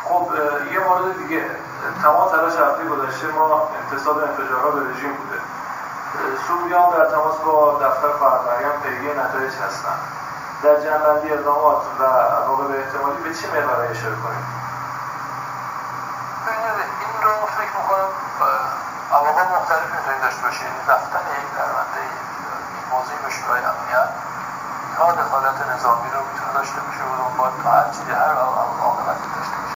خب یه مورد دیگه، تمام تلاش هفته گذشته ما انتصاب انفجارها به رژیم بوده. سوریان در تماس با دفتر خواهر مریم پیگیر نتایج هستن. در جنبندی اقدامات و عواقب احتمالی به چه محوری اشاره کنیم؟ این رو فکر میکنم عواقب مختلف میتونید داشته باشید. رفتن یک پرونده این موضوع به شورای امنیت یا دخالت نظامی رو میتونه داشته باشه و دنبال تا هر چیزی هر عاقبتی داشته باشه.